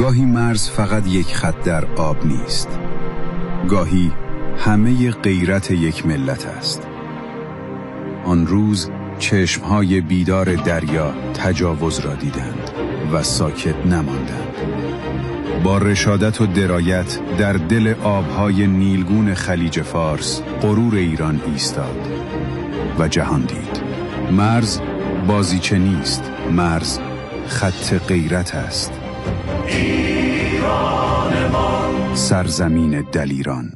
گاهی مرز فقط یک خط در آب نیست. گاهی همه غیرت یک ملت است. آن روز چشمهای بیدار دریا تجاوز را دیدند و ساکت نماندند. با رشادت و درایت در دل آبهای نیلگون خلیج فارس غرور ایران ایستاد و جهان دید. مرز بازیچه نیست، مرز خط غیرت است. ایران ما، سرزمین دلیران.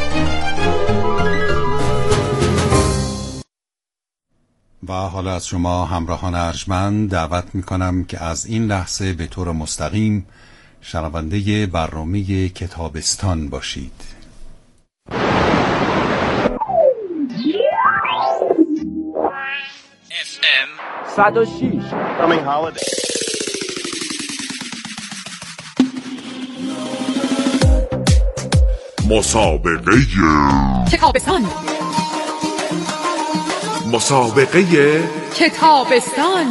و حالا از شما همراهان ارجمند دعوت میکنم که از این لحظه به طور مستقیم شنونده برنامه کتابستان باشید. FM 106 Coming holiday. مسابقه کتابستان. مسابقه کتابستان.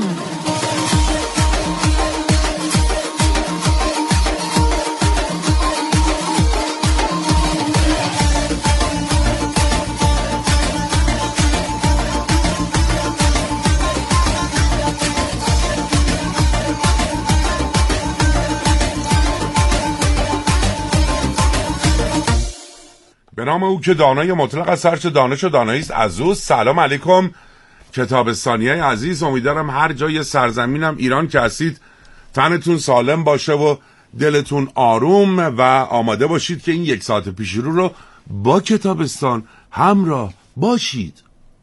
به نام او که دانای مطلق از هرچه دانش و دانایی است از او. سلام علیکم کتابستانیای عزیز، امیدوارم هر جای سرزمینم ایران که هستید تنتون سالم باشه و دلتون آروم و آماده باشید که این 1 ساعت پیش رو با کتابستان همراه باشید.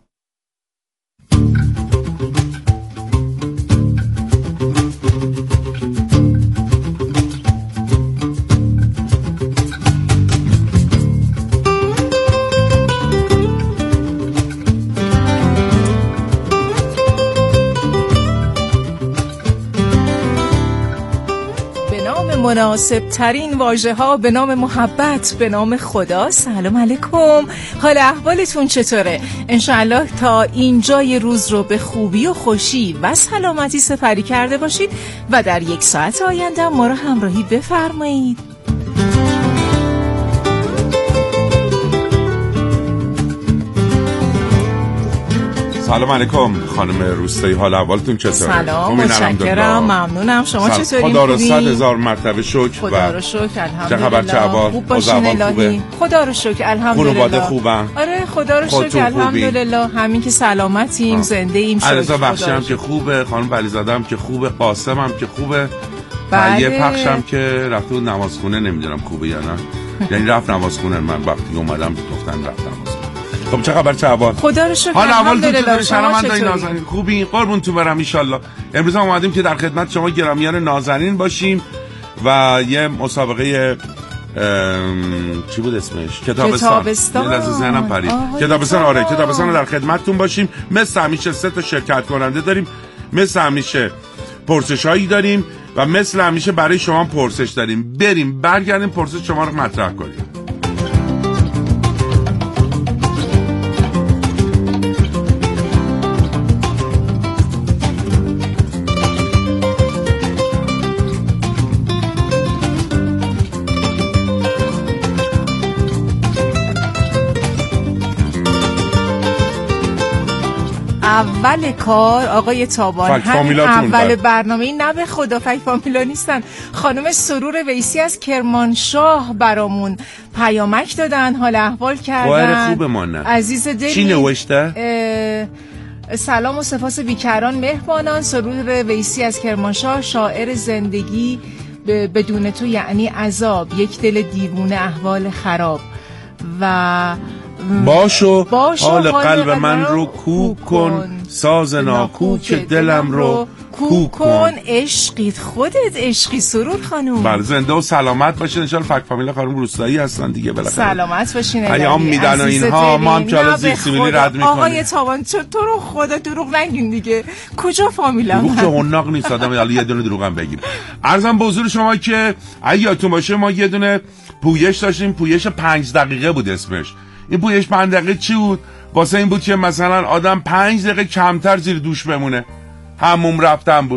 مناسب ترین واژه ها به نام محبت، به نام خدا. سلام علیکم، حال احوالتون چطوره؟ انشاءالله تا اینجای روز رو به خوبی و خوشی و سلامتی سپری کرده باشید و در 1 ساعت آینده ما رو همراهی بفرمایید. سلام علیکم خانم روستایی، حال احوالتون چطوره؟ سلام، متشکرم، ممنونم. شما چطورین؟ خدا رو 100,000 مرتبه شکر. خدا رو شکر، الحمدلله. چه خبر، چه احوال؟ خوب باشین الهی. خدا رو شکر، الحمدلله. خانواده خوبن؟ آره خدا رو شکر، الحمدلله. همین که سلامتیم، زنده ایم. علیرضا بخشی هم که خوبه، خانم بلیزاده هم که خوبه، قاسم هم که خوبه. بله. یه پخش هم که رفت نمازخونه، نمیدونم خوبه یا نه. یعنی رفت نمازخونه، من وقتی اومدم گفتن رفت نمازخونه. خب چه خبر، چه احوال؟ خدا رو شکر، حالا الحمدلله. شما چطوری؟ خوبی؟ قربونتون برم ان شاء الله. امروز هم اومدیم که در خدمت شما گرامیان نازنین باشیم و یه مسابقه چی بود اسمش؟ کتابستان. یه لحظه ذهنم پرید. کتابستان، آره کتابستان رو در خدمتتون باشیم. مثل همیشه 3 تا شرکت کننده داریم، مثل همیشه پرسشایی داریم و مثل همیشه برای شما پرسش داریم. بریم برگردیم پرسش شما رو مطرح کنیم. اول کار آقای تابان، همین اول برنامه، نه به خدا فک فامیلا نیستن. خانم سرور ویسی از کرمانشاه برامون پیامک دادن، حال احوال کردن. خوبه مانه عزیز دلی. چی نوشته؟ سلام و سپاس بیکران مهمانان. سرور ویسی از کرمانشاه، شاعر زندگی بدون تو یعنی عذاب، یک دل دیوونه احوال خراب و باشو حال قلب من رو کو کن، ساز ناکوک دلم رو کو کن. عشقیت خودت عشقی سرور خانوم. بله زنده و سلامت باشین ان شاء الله. فک فامیلا خانم روستایی هستن دیگه، بالاخره سلامت باشین. ایام میدن و اینها، ما هم که حالا زیکسیمیلی رد میکنیم. آقای تابان تو رو خدا دروغ نگین دیگه، کجا فامیلا دروغ که حناق نیست آدم، حالا یه دونه دروغ هم بگیم. عرضم به حضور شما که اگه یادتون باشه ما یه دونه پویش داشتیم، پویش 5 دقیقه بود اسمش. این پویش 5 دقیقه چی بود؟ واسه این بود که مثلا آدم 5 دقیقه کمتر زیر دوش بمونه. حموم رفتن بود.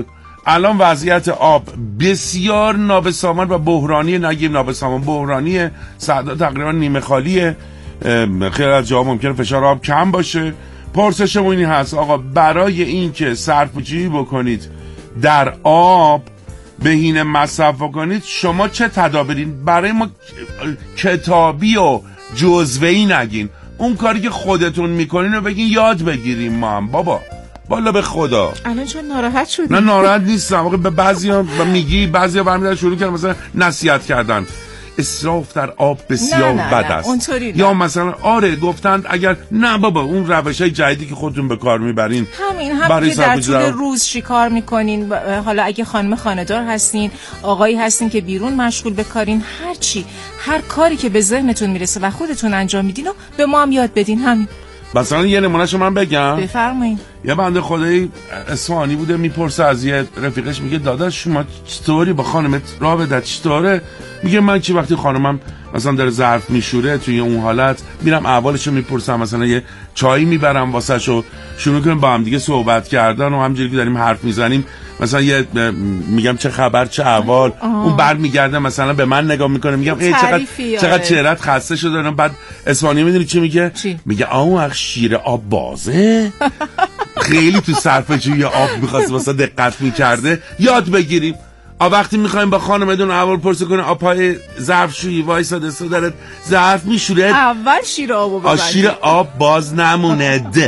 الان وضعیت آب بسیار نابسامان و بحرانی، نگیم نابسامان، بحرانیه. صدا تقریبا نیمه خالیه. خیلی از جاها ممکنه فشار آب کم باشه. پرسشمون این هست آقا برای این که صرفه‌جویی بکنید در آب، بهینه مصرف کنید، شما چه تدابیرین؟ برای ما کتابی و جزوه‌ای نگین، اون کاری که خودتون میکنین رو بگین یاد بگیریم ما هم. بابا بالا به خدا. الان چون ناراحت شدی؟ نه ناراحت نیستم. به بعضیا میگی، بعضیا برمیدارن شروع کردن مثلا نصیحت کردن اسراف در آب بسیار بد است. یا مثلا آره گفتند اگر نه بابا اون روشای جدیدی که خودتون به کار میبرین همین که در طول روز چیکار میکنین، حالا اگه خانم خانه‌دار هستین، آقایی هستین که بیرون مشغول به کارین، هر کاری که به ذهنتون میرسه و خودتون انجام میدین و به ما هم یاد بدین. همین. مثلا یه نمونهشو من بگم. بفرمایید. یه بنده خدایی اصفهانی بوده میپرسه از یه رفیقش، میگه داداش شما چطوری با خانمت رابطه چطوره؟ میگه من چی وقتی خانمم مثلا داره ظرف میشوره توی اون حالت میرم احوالشو میپرسم، مثلا یه چایی میبرم واسهشو، شروع کنیم با هم دیگه صحبت کردن و همونجوری که داریم حرف میزنیم مثلا یه میگم چه خبر چه احوال، اون برمیگرده مثلا به من نگاه میکنه، میگم ای چقدر چهرت خسته شده. بعد اسپانیایی میدونی چی میگه؟ میگه اون شیر آب بازه. خیلی تو صرفه‌جویی آب می‌خواست واسه دقت می‌کرده. یاد بگیریم. وقتی می‌خوایم با خانمتون اول پرسه کنه آبای ظرفشویی وایساده داره ظرف میشوره، اول شیر آبو ببرید. شیر آب باز نموند.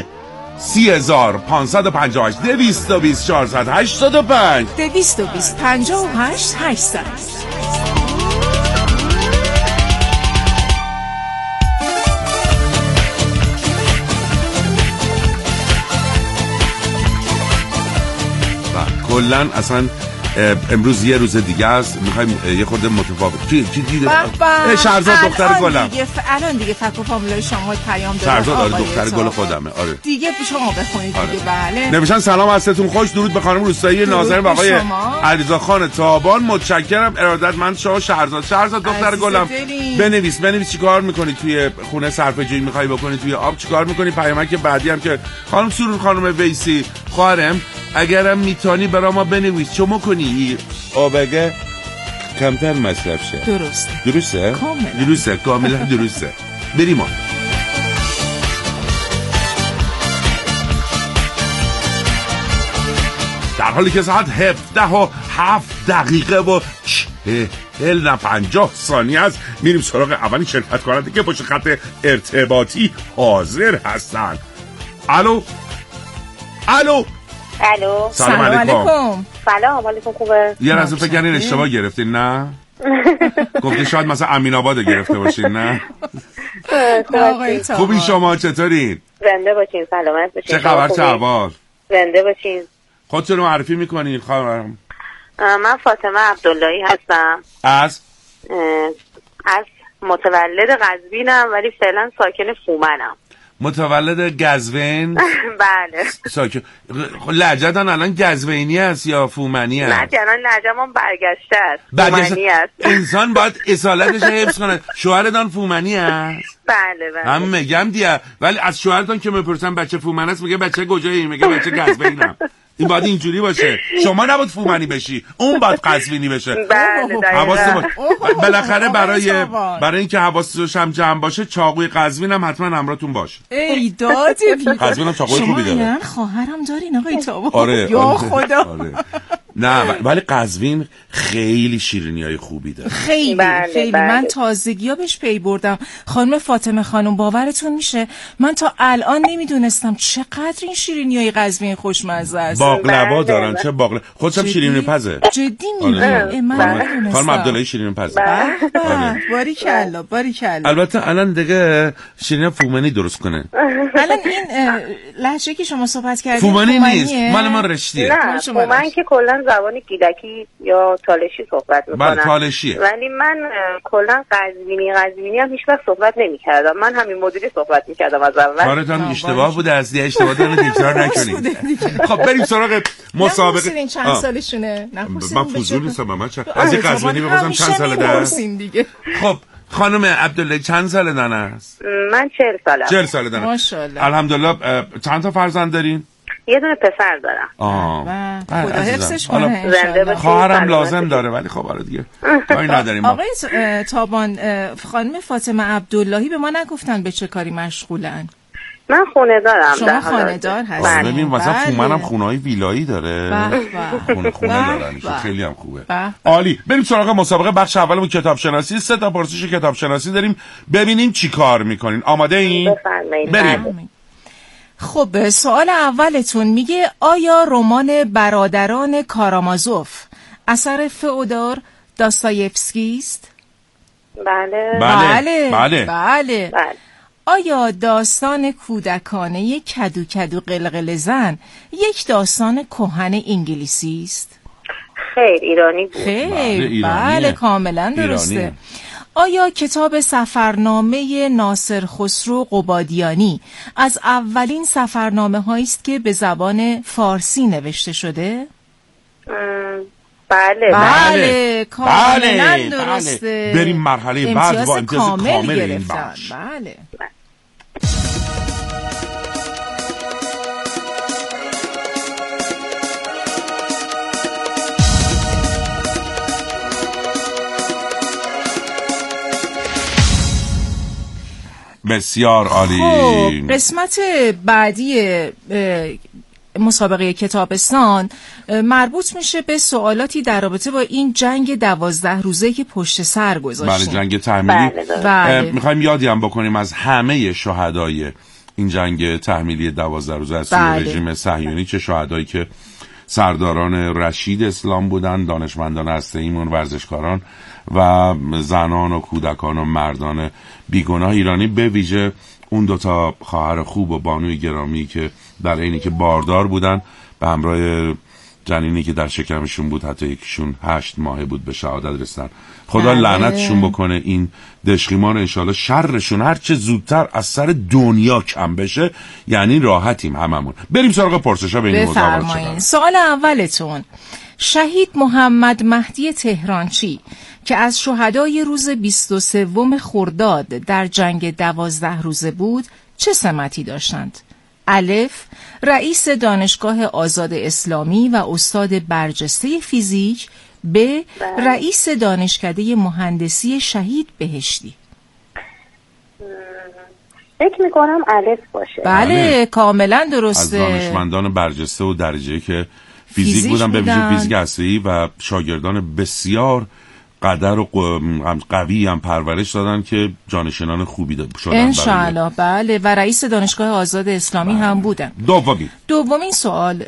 3558 220 485 220 58 800. کلن اصلا امروز یه روز دیگه است، میخوایم یه خورده متفاوت. چی دیده؟ شهرزاد دختر گلم. الان دیگه فکر و فامیلای شما پیام دادن. شهرزاد دختر گل خودمه. آره دیگه شما بخونید دیگه. بله. نوشتن سلام عصرتون خوش، درود به خانم روستایی ناظرین و آقای علیرضا خان تابان، متشکرم. ارادتمند شما شهرزاد دختر گلم. بنویس چیکار میکنی توی خونه صرفه‌جویی میخوای بکنی توی آب چیکار میکنی؟ پیامک بعدی هم که خانم سرور خانم ویسی خواهرم اگرم میتونی برای ما بنویس چمو کنی آبگه کمتر مصرف شه. درسته؟ کاملا درسته. بریم ما. در حالی که ساعت 17:07 و 50 ثانیه است، میریم سراغ اولین شرکت کننده که پشت خط ارتباطی حاضر هستن. الو سلام علیکم. سلام علیکم. خوبه؟ یه لحظه فکر کنین اشتباه گرفتین؟ نه گفتی شاید مثلا امین آباد گرفته باشین. نه خوبی شما چطورین؟ زنده باشین، سلامت باشین. چه خبر چه احوال؟ زنده باشین. خودتون رو معرفی میکنین خانم؟ من فاطمه عبداللهی هستم. از متولد قزوینم ولی فعلا ساکن فومنم. متولد قزوین؟ بله. ساکن. لهجه‌تون الان قزوینی است یا فومنی است؟ نه الان لهجه‌م برگشته است. فومنی است. انسان باید اصالتش حفظ کنه. شوهرتون فومنی است؟ بله. من میگم دیگه، ولی از شوهرتون که میپرسن بچه فومن است میگه بچه کجایی؟ میگه بچه قزوینم. این باید اینجوری باشه. شما نباید فومنی بشی، اون باید قزوینی بشه. بله. بالاخره برای اینکه حواستون هم جمع باشه چاقوی قزوین هم حتما همراهتون باشه. ای داده بی قزوین هم چاقوی خوبی داره. شما خواهرم دارین آقای تابان؟ آره. یا خدا. آره. نه ولی قزوین خیلی شیرینیای خوبی داره. خیلی. من تازگی‌ها بهش پی بردم. خانم فاطمه خانم باورتون میشه من تا الان نمیدونستم چقدر این شیرینیای قزوین خوشمزه است. باقلوا دارن. چه باقلوا؟ خودم شیرینی پزه. جدی میگم. من نمیدونستم. خانم عبداللهی شیرینی پزه. باریکلا. البته الان دیگه شیرینی فومنی درست کنه. الان این لهجه که شما صحبت کردید فومنی نیست، مال ما رشتیه. نه فومن که کلا زبان گیلکی یا تالشی صحبت میکنن. بله تالشیه. ولی من کلا قزوینی هم هیچ وقت صحبت نمیکردم. من همین مدلی صحبت میکردم از اول. کارتون اشتباه بوده، از دیگه اشتباهاتون رو تکرار نکنید. خب بریم سراغ مسابقه. نمی‌دونین چند سالشونه؟ من فضول نیستم. من از این قزوینی بپرسم چند ساله داره؟ خب خانم عبدالله چند ساله دانه است؟ من 40 سالم. 40 ساله دانه. ماشاءالله. الحمدلله. چند تا فرزند دارین؟ یه دونه پسر دارم. خدا حفظش کنه. زنده باشه. خواهرم لازم داره ولی خب آره دیگه کاری نداریم. آقای تابان، خانم فاطمه عبداللهی به ما نگفتن به چه کاری مشغولن؟ من خونه دارم. شما خانه دار هستید؟ ببین مثلا فومنم خونه‌های ویلایی داره. خونه دارن. خیلی هم خوبه. عالی. بریم سراغ مسابقه. بخش اولمون کتاب شناسی. 3 تا پرسش کتاب شناسی داریم. ببینیم چی کار میکنین. آماده این؟ بریم. خب سوال اولتون میگه آیا رمان برادران کارامازوف اثر فئودور داستایفسکی است؟ بله. آیا داستان کودکانه کدو کدو قلقل زن یک داستان کهن انگلیسی است؟ خیر، ایرانی بود. خیر، بله کاملا درسته. آیا کتاب سفرنامه ناصر خسرو قبادیانی از اولین سفرنامه هایی است که به زبان فارسی نوشته شده؟ بله کاملا درسته. بریم مرحله بعد با امتیاز کامل این بخش. بله. بسیار عالی. خب قسمت بعدی مسابقه کتابستان مربوط میشه به سوالاتی در رابطه با این جنگ 12 روزه که پشت سر گذاشتیم. بله، جنگ تحمیلی. بله. میخوایم یادی هم بکنیم از همه شهدای این جنگ تحمیلی 12 روزه از رژیم صهیونی، چه شهدایی که سرداران رشید اسلام بودن، دانشمندان هسته‌ایمون، ورزشکاران و زنان و کودکان و مردان بیگناه ایرانی، به ویژه اون 2 تا خواهر خوب و بانوی گرامی که در عینی که باردار بودن به همراه جنینی که در شکمشون بود، حتی یکیشون 8 ماهه بود، به شهادت رسیدن. خدا لعنتشون بکنه این دشقیمان. انشالله شرشون هر چه زودتر از سر دنیا کم بشه، یعنی راحتیم هممون. بریم سراغ پرسشا به این موضوع شدن. سوال اولتون: شهید محمد مهدی تهرانچی که از شهدای روز 23 خرداد در جنگ 12 روزه بود چه سمتی داشتند؟ الف: رئیس دانشگاه آزاد اسلامی و استاد برجسته فیزیک. ب: رئیس دانشکده مهندسی شهید بهشتی. فکر میکنم الف باشه. بله کاملا درسته. از دانشمندان برجسته و درجه‌ای که فیزیک بودن، به ویژه فیزیک هسته‌ای، و شاگردان بسیار قدر و قوی هم پرورش دادن که جانشینان خوبی شدن انشاءالله. بله، و رئیس دانشگاه آزاد اسلامی هم بودن. دومین سوال: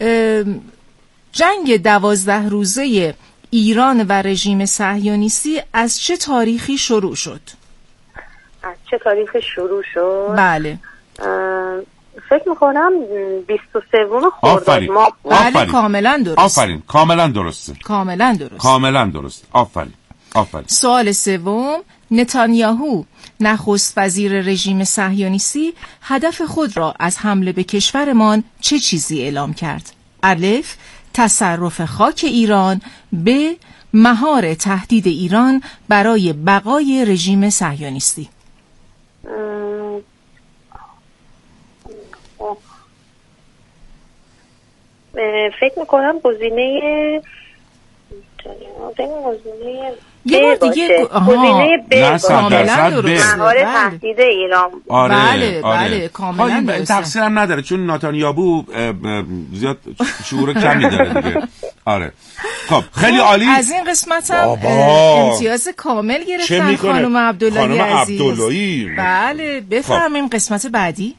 جنگ 12 روزه ایران و رژیم صهیونیستی از چه تاریخی شروع شد؟ بله. فکر میکنم 23 خرداد ماه. بله کاملا درست. آفرین، کاملا درسته. کاملا درست. آفرین. سوال سوم: نتانیاهو نخست وزیر رژیم صهیونیستی هدف خود را از حمله به کشورمان چه چیزی اعلام کرد؟ الف: تصرف خاک ایران. ب: مهار تهدید ایران برای بقای رژیم صهیونیستی. فکر میکنم گزینه یه بار دیگه گزینه ب کاملا درست. مهار تهدید ایران. بله کاملا درست. تقصیر هم نداره چون نتانیاهو زیاد شعور کمی داره دیگه. آره. خب خیلی عالی. از این قسمت هم امتیاز کامل گرفتن خانم عبداللهی عزیز. بله بفرماییم قسمت بعدی.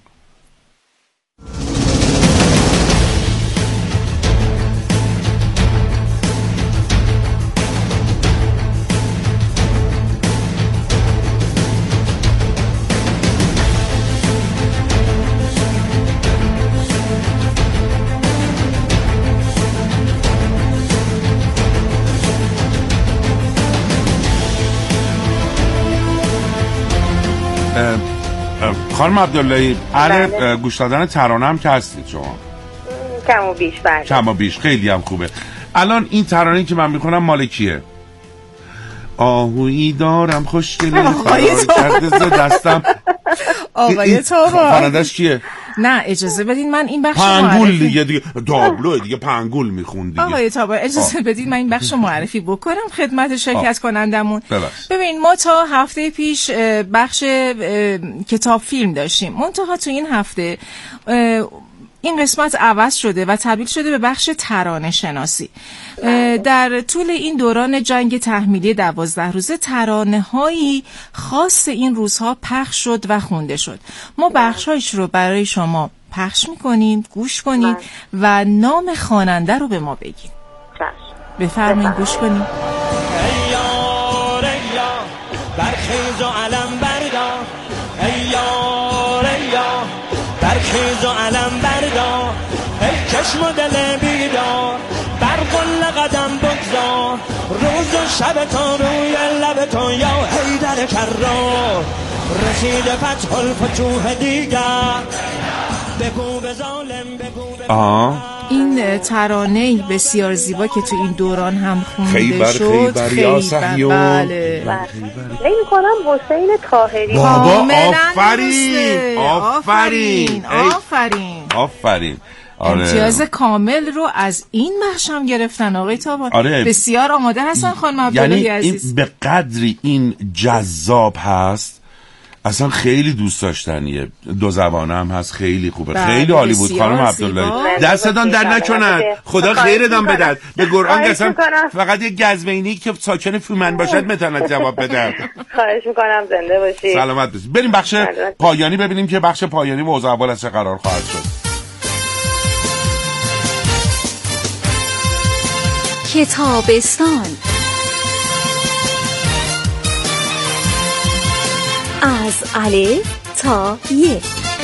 خانم عبداللهی، گوش دادن ترانه هم که هستید شما؟ کم و بیش. بله کم و بیش، خیلی هم خوبه. الان این ترانه‌ای که من میخونم مال کیه؟ آهویی دارم خوشگله فرار کرده ز دستم. آقای تابان. خوانندش کیه؟ نه اجازه بدین من این بخش پنگول دیگه تابلو دیگه پنگول میخون دیگه. آقای تابر اجازه بدین من این بخش معرفی بکنم خدمت شرکت کنندمون. ببین ما تا هفته پیش بخش کتاب فیلم داشتیم، منتها تو این هفته این قسمت عوض شده و تبدیل شده به بخش ترانه شناسی. در طول این دوران جنگ تحمیلی 12 روزه ترانه هایی خاص این روزها پخش شد و خونده شد. ما بخشایش رو برای شما پخش میکنیم، گوش کنید و نام خواننده رو به ما بگید. بفرمایید گوش کنید. برخیز و علم بردار، ای یار ای یار، برخیز و علم بردار، ای چشم و دل بیدار، بر قل قدم بگذار، روز و شب تا روی لب تو یا حیدر کرار، رسید فتح الفتوح دیگر، بگو به ظالم بگو به این ترانه بسیار زیبا که تو این دوران هم خونده شد. خیبر بله. نمی کنم حسین طاهری. بابا آفرین. امتیاز کامل رو از این بخش هم گرفتن آقای تابان. بسیار آماده هستن خانم عبداللهی عزیز. این به قدری این جذاب هست اصلا خیلی دوست داشتنیه، دو زبانه هم هست، خیلی خوبه. خیلی عالی بود خانم عبداللهی. دستتان در نکنن، خدا خیرتان بدهد. به قرآن قسم فقط یک گزمینی که ساکن فیومن باشد میتونه جواب بده. خواهش میکنم، زنده باشید. سلامت باشید. بریم بخش پایانی ببینیم که بخش پایانی موضوع اول از چه قرار خواهد شد. کتابستان از الف تا ی.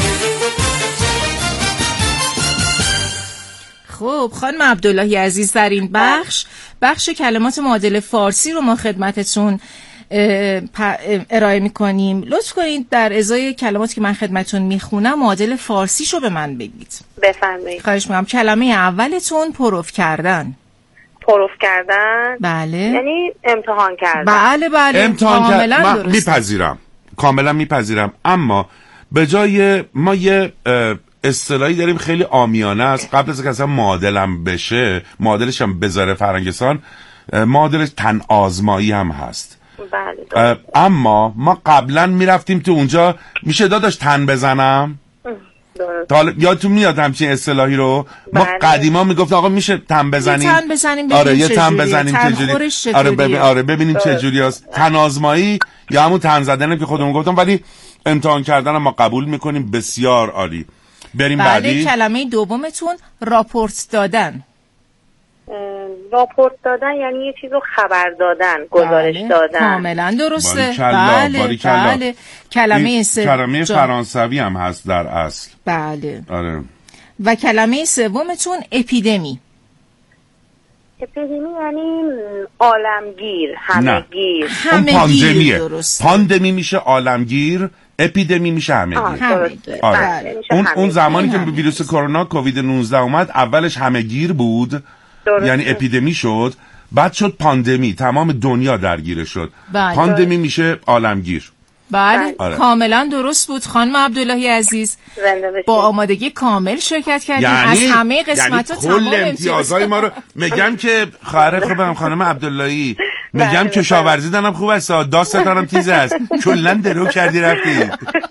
خب خانم عبداللهی عزیز در این بخش کلمات معادل فارسی رو ما خدمتتون ارائه میکنیم. لطف کنید در ازای کلماتی که من خدمتتون میخونم معادل فارسیشو به من بگید. بفرمایید. خواهش میکنم. کلمه اولتون پروف کردن. پروف کردن؟ بله. یعنی امتحان کردن. بله. امتحان کردن. من میپذیرم، کاملا میپذیرم، اما به جای ما یه اصطلاحی داریم خیلی عامیانه است، قبل از اینکه اصلا معادلم بشه، معادلش هم بذاره فرنگستان، معادلش تن آزمایی هم هست. بله. اما ما قبلا میرفتیم تو اونجا، میشه داداش تن بزنم؟ یادتون میاد همچین اصطلاحی رو؟ ما قدیما میگفت آقا میشه تن بزنیم؟ تن بزنیم یه تن بزنیم چجوری؟ آره ببینیم چجوری است. تن آزمایی یا همون تن زدنه که خودمون گفتم، ولی امتحان کردن ما قبول میکنیم. بسیار عالی. بریم بعدی. کلمه دومتون راپورت دادن. راپورت دادن یعنی یه چیزو خبر دادن، گزارش دادن. کاملا درسته. بله. کلمه فرانسوی هم هست در اصل. بله. آره. و کلمه سومتون اپیدمی. اپیدمی یعنی عالمگیر، همهگیر. اون پاندمیه. پاندمی میشه عالمگیر، اپیدمی میشه همهگیر. آره. اون زمانی که ویروس کرونا کووید 19 اومد، اولش همهگیر بود، یعنی اپیدمی شد، بعد شد پاندمی، تمام دنیا درگیر شد. پاندمی میشه عالمگیر. بله. کاملا درست بود خانم عبداللهی عزیز. با آمادگی کامل شرکت کردیم. از همه قسمت‌ها تمام امتیازهای ما رو میگم که خواهر خوبم خانم عبداللهی، میگم کشاورزی دارم خوب است، داستانم تیز است، کلا درو کردی رفتی.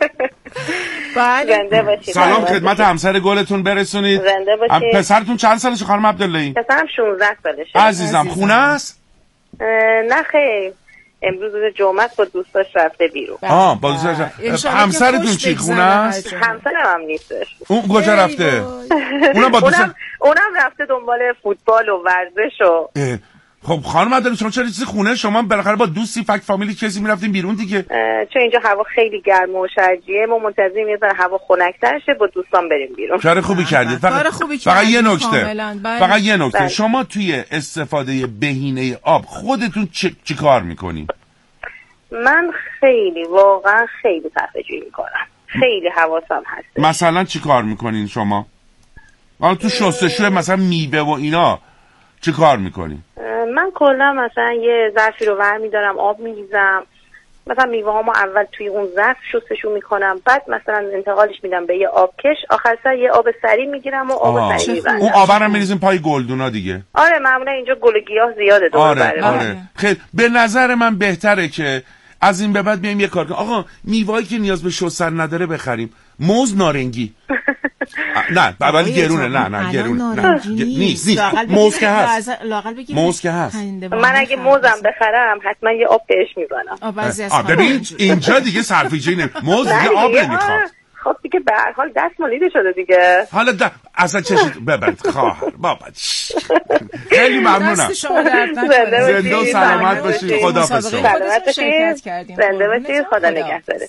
سلام خدمت همسر گلتون برسونید. پسرتون چند سالشه خانم عبداللهی؟ پسرم 16 سالشه. عزیزم خونه است؟ نه خیر، امروز روز جمعه با دوستاش رفته بیرون. با دوستاش. همسرتون چی خونه است؟ همسرم هم نیستش. اون کجا رفته؟ اونم رفته دنبال فوتبال و ورزش و خب خانم عبداللهی شما چرا چیزی خونه شما بالاخره با دوستی فک فامیلی کسی میرفتین بیرون دیگه؟ چون اینجا هوا خیلی گرم و شرجیه، ما منتظریم یه ذره هوا خنک‌تر شه با دوستان بریم بیرون. کار خوبی کردید. فقط یه نکته شما توی استفاده بهینه آب خودتون چی کار میکنین؟ من واقعا خیلی صرفه‌جویی میکنم، خیلی حواسم هست. مثلا چی کار میکنین شما؟ حالا تو شستشوی مثلا میوه و اینا چی کار میکنین؟ من کلا مثلا یه ظرفی رو برمی‌دارم، آب می‌ریزم، مثلا میوه‌هامو اول توی اون ظرف شستشون میکنم، بعد مثلا انتقالش میدم به یه آبکش، آخر سر یه آب سری میگیرم و آب سری میبرم. اون آب رو میریزیم پای گلدونا دیگه. آره معمولا اینجا گل گیاه زیاده دور آره. خیلی به نظر من بهتره که از این به بعد بیایم یه کار کنیم. آقا میوه‌ای که نیاز به شستن نداره بخریم. موز نارنگی. نه ولی گرونه. نه گرونه نیست. موز که هست. موز که هست. من اگه موزم بخرم حتما یه آب بهش میزنم. ببین اینجا دیگه صرفه‌جویی نمیشه. موز دیگه آب نمیخواد. خب دیگه به هر حال دست مالیده شده دیگه. حالا اصلا چشت ببند خواهر بابا. خیلی ممنونم. زنده و سلامت باشید. خداحافظ. سلامت باشید. زنده باشید. خدا نگهدارت.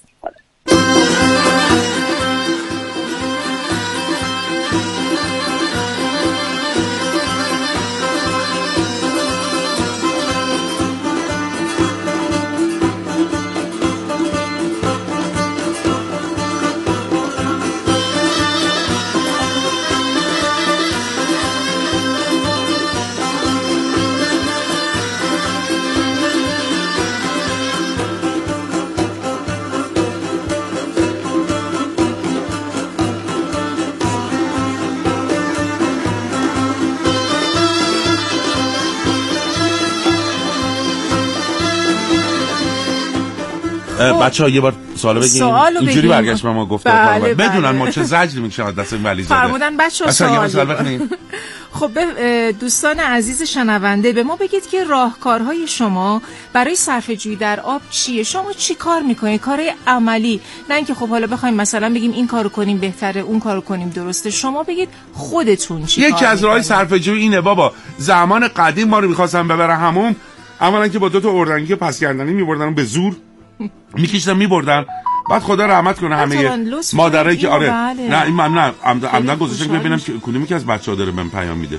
بچه‌ها یه بار سوالو بگیم. اینجوری برگشت به ما گفت بدونن ما چه زجری میکشیم از دست ولی زاده. فرمودن بچه‌ها سوال بخونیم. خب دوستان عزیز شنونده به ما بگید که راهکارهای شما برای صرفه‌جویی در آب چیه؟ شما چی کار میکنید؟ کارهای عملی، نه اینکه خب حالا بخوایم مثلا بگیم این کارو کنیم بهتره، اون کارو کنیم درسته. شما بگید خودتون چی کار یکی از راههای صرفه‌جویی اینه بابا. زمان قدیم ما رو می‌خواستن ببرن حموم، اولا که با 2 تا اردنگی پس گردنی می‌بردن به زور میکشتن میبردن، بعد خدا رحمت کنه همه مادرایی که آره نه این من نه عمدن گذاشتم ببینم که کدومی که از بچه‌ها داره بهم پیام میده.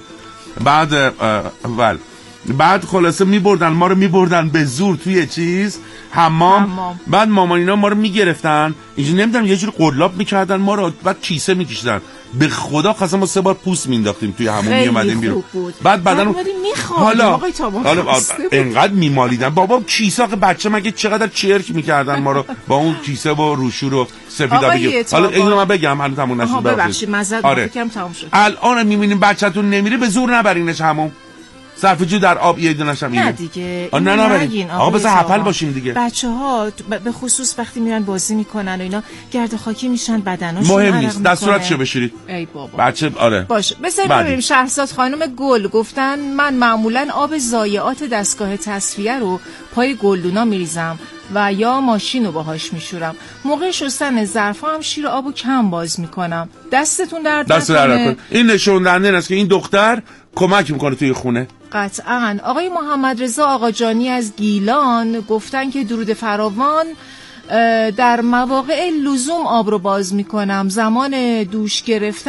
بعد خلاصه میبردن ما رو میبردن به زور توی چیز حمام. بعد مامانینا ما رو میگرفتن اینجوری نمیدونم یه جوری قلاب میکردن ما رو، بعد کیسه میکشیدن. به خدا قسم ما 3 بار پوست مینداختیم توی حموم میومدیم بیرون. بعد بدن حالا اینقدر میمالیدن بابا کیسه بچه مگه چقدر چرک میکردن ما رو با اون کیسه با روشور و سفیدا بگیم. حالا اینو من بگم هنوز تموم نشد. ببخشید معذرت میخوام تموم شد. الان میبینیم بچه‌تون نمیره به زور نبرینش حموم. صرفه‌جویی در آب یه دونه نشم نه دیگه. نه آقا بذار حپل باشیم دیگه. بچه‌ها به خصوص وقتی میرن بازی میکنن و اینا گرد خاکی میشن بدناشون مهم نیست دستوراتشو بشورید. ای بابا بچه آره باشه. ببینیم شهرزاد خانم گل گفتن من معمولا آب ضایعات دستگاه تصفیه رو پای گلدونا میریزم و یا ماشین رو باهاش میشورم. موقع شستن ظرفا هم شیر آبو کم باز میکنم. دستتون درد نکنه. این نشون دهنده است که این دختر کمک میکنه توی خونه. قطعاً. آقای محمد رضا آقاجانی از گیلان گفتن که درود فراوان، در مواقع لزوم آب رو باز میکنم، زمان دوش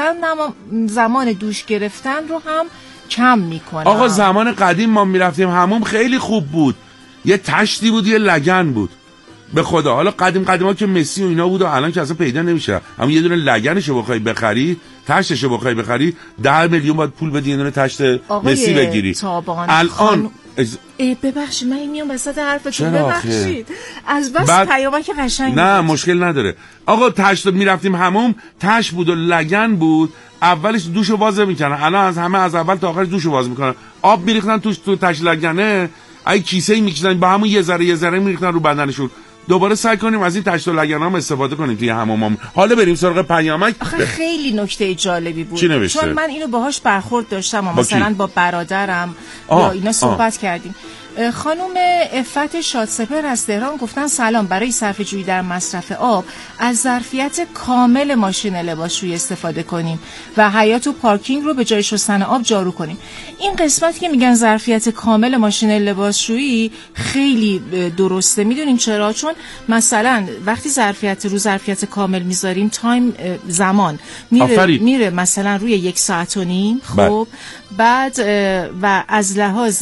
گرفتن رو هم کم میکنم. آقا زمان قدیم ما میرفتیم حموم خیلی خوب بود، یه تشتی بود یه لگن بود به خدا. حالا قدیما که مسی و اینا بود و الان که اصلا پیدا نمیشه. اما یه دونه لگنشو بخوای بخری، تشتشو بخوای بخری 10 میلیون باید پول بدی یه دونه تشت مسی بگیری. الان ببخشید من میام وسط حرفتون، ببخشید از بس پیامک قشنگ نه مشکل نداره. آقا تشت میرفتیم حموم، تشت بود و لگن بود، اولش دوشو باز میکنن، الان از اول تا آخرش دوشو باز میکنن، آب میریختن تو تشت لگنه، ای کیسه میکشیدن با همون یه ذره میریختن رو بدنشون. دوباره سعی کنیم از این تشت و لگنام استفاده کنیم توی حمومم. حالا بریم سراغ پیامک. خیلی نکته جالبی بود چی نوشته؟ چون من اینو باهاش برخورد داشتم و مثلا با برادرم یا اینا صحبت کردیم. خانم عفت شادسپر از تهران گفتن سلام، برای صرفه‌جویی در مصرف آب از ظرفیت کامل ماشین لباسشویی استفاده کنیم و حیاط و پارکینگ رو به جای شستن آب جارو کنیم. این قسمت که میگن ظرفیت کامل ماشین لباسشویی خیلی درسته. میدونین چرا؟ چون مثلا وقتی ظرفیت کامل میذاریم تایم زمان میره مثلا روی 1 ساعت و نیم. خب بعد و از لحاظ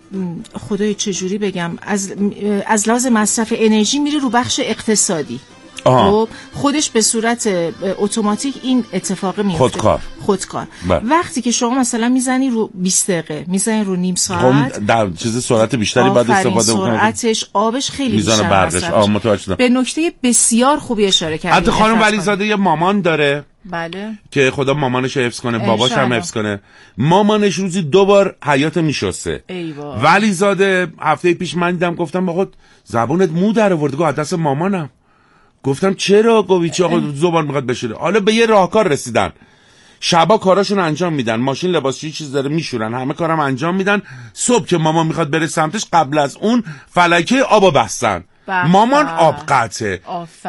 خدای چجوری بگم از لحاظ مصرف انرژی میره رو بخش اقتصادی. خب خودش به صورت اتوماتیک این اتفاق میفته. خودکار. وقتی که شما مثلا میزنی رو 20 دقیقه، میزنی رو نیم ساعت، در چیز سرعت بیشتری باید استفاده کنید. سرعتش آبش خیلی میزان برقش. متوجه شدم. به نکته بسیار خوبی اشاره کردید. حتی خانم ولیزاده یه مامان داره. بله. که خدا مامانش حفظ کنه، باباش هم حفظ کنه. مامانش روزی 2 بار حیاط میشسته. ولیزاده هفته پیش من دیدم، گفتم با خود زبونت مو در آورد. گفت دست مامانم. گفتم چرا؟ گفت چه آقا 2 بار میخواد بشوره. حالا به یه راهکار رسیدن. شبا کاراشون انجام میدن، ماشین لباسشویی چیز داره میشورن، همه کارم انجام میدن. صبح که مامان میخواد بره سمتش، قبل از اون فلکه آبو بستن. مامان آب قطعه.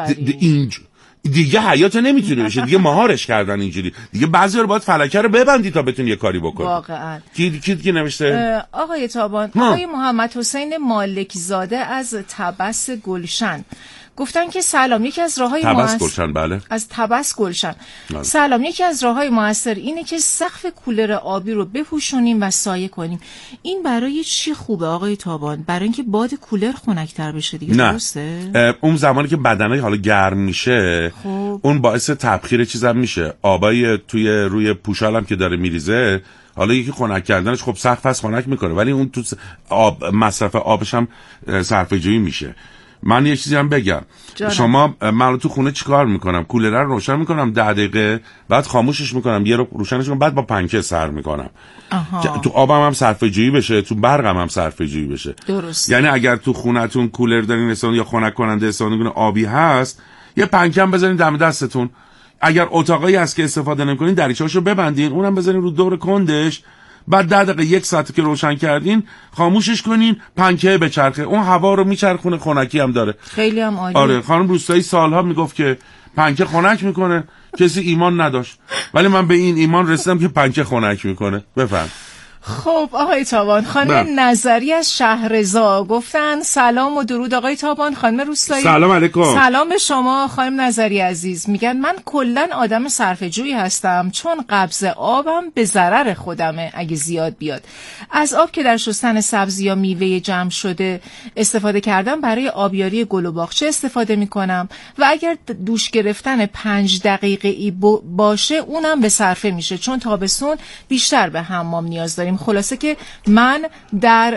دیگه حیات نمیتونه بشه، دیگه مهارش کردن اینجوری. دیگه بعضیا رو باید فلکه رو ببندی تا بتونی یه کاری بکنی. واقعا. کی نوشته؟ آقای تابان، آقای محمد حسین مالکی زاده از تبس گلشن گفتن که سلام، یکی از راههای گلشن، بله. از تبس گلشن. بله. سلام، یکی از راههای موثر اینه که سقف کولر آبی رو بپوشونیم و سایه کنیم. این برای چی خوبه آقای تابان؟ برای اینکه باد کولر خنک‌تر بشه دیگه، درسته؟ اون زمانی که بدنه حالا گرم میشه، اون باعث تبخیر چیزام میشه. آبای روی پوشالم که داره میریزه، حالا یکی خنک کردنش خب سقف از خنک میکنه، ولی اون تو آب مصرف آبش هم صرفه‌جویی میشه. من یه چیزی هم بگم. شما من تو خونه چیکار میکنم؟ کولر رو روشن میکنم 10 دقیقه، بعد خاموشش میکنم، یه رو روشنش میکنم، بعد با پنکه سر میکنم. تو آبم هم صرفه جویی بشه، تو برقم هم صرفه جویی بشه. درست. یعنی اگر تو خونه‌تون کولر دارین استفاده یا خنک کننده استفاده کنین آبی هست، یه پنکه هم بزنین دم دستتون. اگر اتاقی هست که استفاده نمی‌کنین، دریچه‌اشو ببندین، اونم بزنین رو دور کندش. بعد 10 دقیقه 1 ساعت که روشن کردین، خاموشش کنین، پنکه بچرخه، اون هوا رو میچرخونه، خنکی هم داره. خیلی هم عالی. آره، خانم روستایی سالها میگفت که پنکه خنک میکنه، کسی ایمان نداشت، ولی من به این ایمان رسیدم که پنکه خنک میکنه. بفهم. خب آقای تابان، خانم نظری از شهرزا گفتن سلام و درود آقای تابان. خانم روستایی سلام علیکم. سلام به شما خانم نظری عزیز. میگن من کلا آدم صرفه‌جویی هستم، چون قبض آبم به ضرر خودمه اگه زیاد بیاد. از آب که در شستن سبزی یا میوه جمع شده استفاده کردم، برای آبیاری گل و باغچه استفاده میکنم و اگر دوش گرفتن 5 دقیقه‌ای باشه اونم به صرفه میشه، چون تابستون بیشتر به حمام نیاز داریم. خلاصه که من در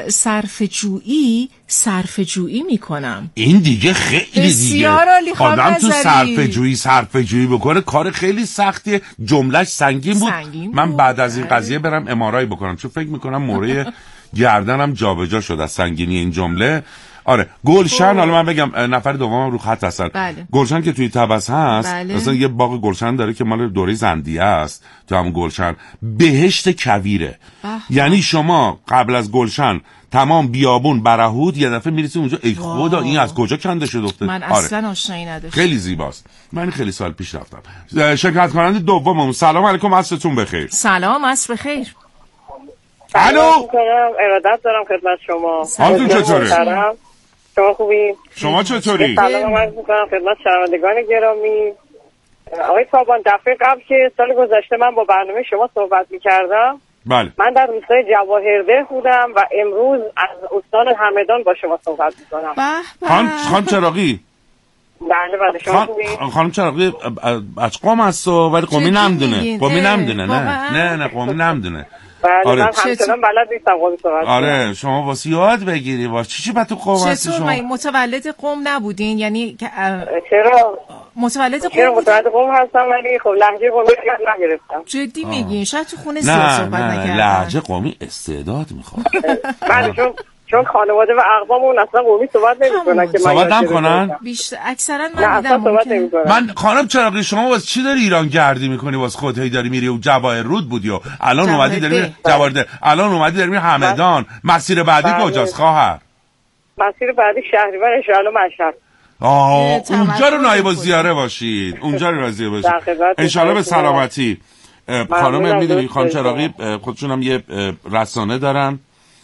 صرفه‌جویی میکنم. این دیگه خیلی دیگه آدم تو صرفه‌جویی بکنه کار خیلی سختیه. جملهش سنگین بود. من بعد از این قضیه برم ام‌آرآی بکنم، چون فکر میکنم موره گردنم جابجا شد از سنگینی این جمله. آره، گلشن. حالا من بگم نفر دومم رو خط هستن. بله. گلشن که توی تبس هست، مثلا یه باغ گلشن داره که مال دوره زندیه است. تو همون گلشن بهشت کویره. یعنی شما قبل از گلشن تمام بیابون برهود، یه دفعه میرسی اونجا، ای خدا این از کجا کنده شده افتاد. من اصلا آشنایی نداشتم. خیلی زیباست. من خیلی سال پیش رفتم. شرکت کننده دومم، سلام علیکم، عصرتون بخیر. سلام، عصر بخیر. الو، ارادت دارم خدمت شما. حالتون چطوره؟ شما خوبی؟ شما چطوری؟ سلام عرض می‌کنم خدمت شنوندگان گرامی. آقای تابان، دفعه قبل که سال گذشته من با برنامه شما صحبت می‌کردم، بله. من در روستای جواهرده بودم و امروز از استان همدان با شما صحبت می‌کنم. خانم چراغی. بله شما خوبی؟ خانم چراغی از قم هست ولی قمی نمیدونه. نه قمی نمیدونه. آره. من همچنان بلد نیستم قم صحبت. آره، شما واسه یاد بگیری چی بعد تو قم هستی شما؟ چطور متولد قم نبودین؟ یعنی چرا متولد قم هستم ولی خب لهجه قمی نگرفتم. جدی میگین؟ شاید تو خونه زیاد صحبت نکردن. لهجه قمی استعداد میخواد. بله، چون خانواده و اقواممون اصلا قمی صحبت نمی‌کنن که صحبت نمی‌کنن. بیشتر اکثرا من دیدم من خانم چراغی، شما واسه چی داری ایران گردی می‌کنی؟ واسه خودت هی داری میری و جواهررود بودی و الان اومدی داری جواهرده، الان اومدی داری همدان. مسیر بعدی کجاست خواهر؟ مسیر بعدی شهریور ان شاء الله مشهد. اونجا رو نایب الزیاره باشید. ان شاء الله به سلامتی. خانم میدونی خانم چراغی خودشون هم یه رسانه دارن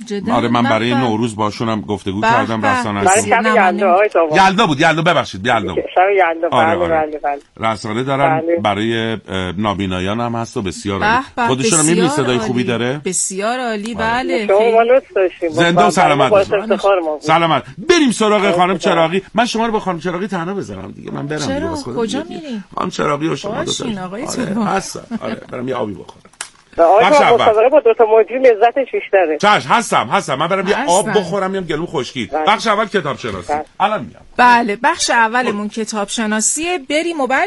آره من برای نوروز باشونم گفتگو کردم رسانه برای شب یلدا بود ببخشید یلدا بود شب یلدا. بله. رسانه دارن برای نابینایان هم هست و بسیار عالی. خودشون رو میبینی صدای خوبی داره؟ بسیار عالی. بله شما لطف داشتیم. زنده و سلامت. بریم سراغ خانم چراغی. من شما رو با خانم چراغی تنها بذارم دیگه. من برم دیگه. کجا میریم؟ خانم چراغی و شما دو تا. آره برم یه آبی بخورم. مسابقه با 2 تا موجی لذتش بیشتره. هستم. من برم یه آب بخورم میام گلوم خشکید. بخش اول کتاب شناسی. الان میام. بله بخش اولمون کتاب شناسیه. بریم و